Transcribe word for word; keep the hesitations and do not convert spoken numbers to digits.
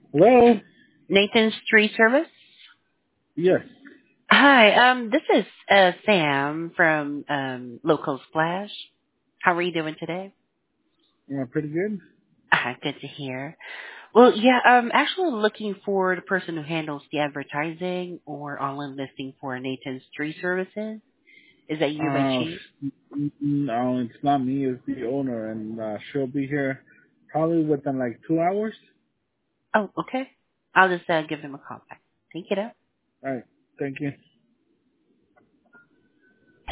Hello? Nathan's Tree Service. Yes. Hi, um, this is uh, Sam from um, Local Splash. How are you doing today? Uh, pretty good. Ah, good to hear. Well, yeah, I'm actually looking for the person who handles the advertising or online listing for Nathan's Tree Services. Is that you by Uh, chance? n- no, it's not me. It's the owner, and uh, she'll be here probably within like two hours. Oh, okay. I'll just uh, give him a call back. Thank you, though. All right. Thank you.